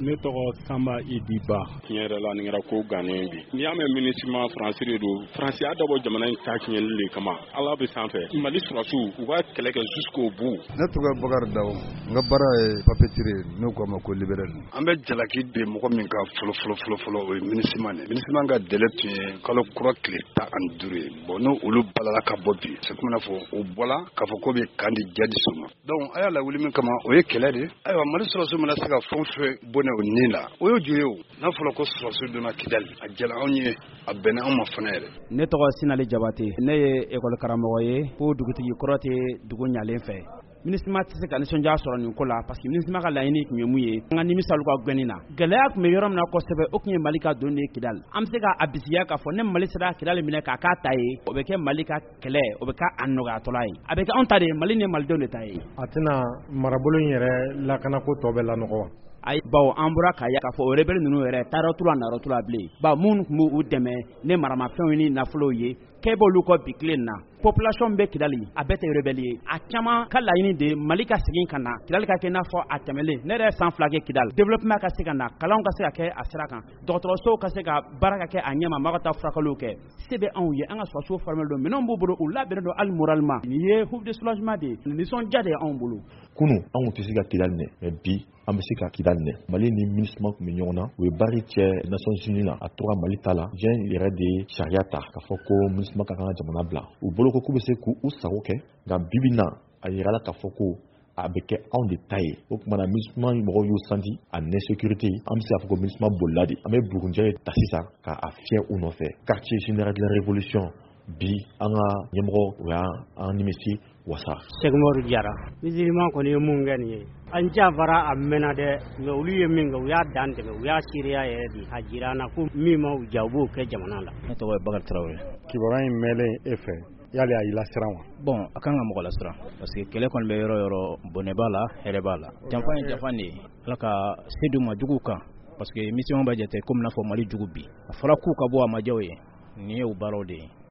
ne tɔgɔ Samba Idiba. Tiɲɛ yɛrɛ la nin kɛra ko gannen bi. N'i y'a mɛn MINUSMA Faransi de don. Faransi y'a dabɔ jamana in ta tiɲɛli de kama. Ala bɛ sanfɛ. Mali sɔrɔsiw u ka kɛlɛ kɛ jusqu'au bout. Ne tɔgɔ Bakari Dawo. N ka baara ye papeterie ye n'o ko a ma ko libéral. An bɛ jalaki de mɔgɔ min ka fɔlɔ o ye MINUSMA ye. MINUSMA ka délai tun ye kalo kura tile 15 ye. Bon n'o olu balala ka bɔ bi. C'est comme n'a fɔ o bɔla k'a fɔ ko bɛ kan di jihadistes ma. Donc a y'a lawuli min kama o ye kɛlɛ de. Ayiwa Mali sɔrɔsiw mana se ka fɛn fɛn bɔ o ni la o y'o jo ye o. N'a fɔra ko sɔrɔsiw donna Kidali a jɛla anw ye a bɛnna anw ma fana yɛrɛ. Ne tɔgɔ Sinali Jabate. Ne ye école karamɔgɔ ye ko dugutigi kɔrɔ tɛ dugu ɲalen fɛ. MINUSMA tɛ se ka nisɔndiya sɔrɔ nin ko la parce que MINUSMA ka laɲini tun ye mun ye an ka nimisalu ka gɛnni na gɛlɛya tun bɛ yɔrɔ min na kosɛbɛ o tun ye Mali ka don de ye Kidali an bɛ se k'a bisiya k'a fɔ ne Mali sera Kidali minɛ k'a k'a ta ye o bɛ kɛ Mali ka kɛlɛ o bɛ k'a nɔgɔyatɔla ye a bɛ kɛ anw ta de ye Mali ni Malidenw de ta ye. A tɛna marabolo in yɛrɛ lakanako tɔ bɛ lanɔgɔ wa? Ayi bawo an bɔra k'a ye k'a fɔ o rebelle ninnu yɛrɛ taarɔtula narɔtula bilen bawo minnu tun b'u dɛmɛ ne maramafɛnw ni nafolow ye k'e b'olu kɔ bi tile in na population bɛ Kidali a bɛɛ tɛ rebelle ye a caman ka laɲini de Mali ka segin ka na Kidali ka kɛ i n'a fɔ a tɛmɛlen ne yɛrɛ san 2 kɛ Kidali développement ka se ka na kalanw ka se ka kɛ a sira kan dɔgɔtɔrɔsow ka se ka baara ka kɛ a ɲɛma maa ka taa furakɛliw kɛ se bɛ anw ye an ka sɔrɔsiw formé don minɛnw b'u bolo u labɛnnen don hali moralement nin ye coup de soulagement de ye nisɔndiya de ye anw bolo. Kunu anw tɛ se ka Kidali nɛ mais bi an bɛ se ka Kidali nɛ Mali ni MINUSMA tun bɛ ɲɔgɔn na u ye baari cɛ Nations Unies la a tora Mali ta la diɲɛ yɛrɛ de ye sariya ta k'a fɔ ko MINUSMA ka kan ka jamana bila u bolo ko k'u bɛ se k'u sago kɛ nka bibi na a yirala k'a fɔ ko a bɛ kɛ anw de ta ye o tuma na MINUSMA mɔgɔw y'u santi a insécurité an bɛ se k'a fɔ ko MINUSMA bolila de an bɛ Bugunjɛ ta sisan k'a fiyɛ u nɔfɛ quartier général de la révolution bi an ka ɲɛmɔgɔ o y'an nimisi wasa. Sɛgɛmɔru Jara musulman kɔni ye mun kɛ nin ye an janfara a mɛnna dɛ mais olu ye min kɛ u y'a dan tɛmɛ u y'a seereya yɛrɛ de a jira an na ko min ma u ja u b'o kɛ jamana la. Ne tɔgɔ ye Bakari Tarawele. Kibaruya in mɛnlen e fɛ yali a y'i lasiran wa? Bon a kan ka mɔgɔ lasiran parce que kɛlɛ kɔni bɛ yɔrɔ yɔrɔ bɔnɛ b'a la hɛrɛ b'a la janfa ye janfa de ye Ala ka se d'u ma juguw kan parce que mission b'a jate komi n'a fɔ Mali jugu bi a fɔra k'u ka bɔ a ma diya u ye nin ye u baaraw de ye.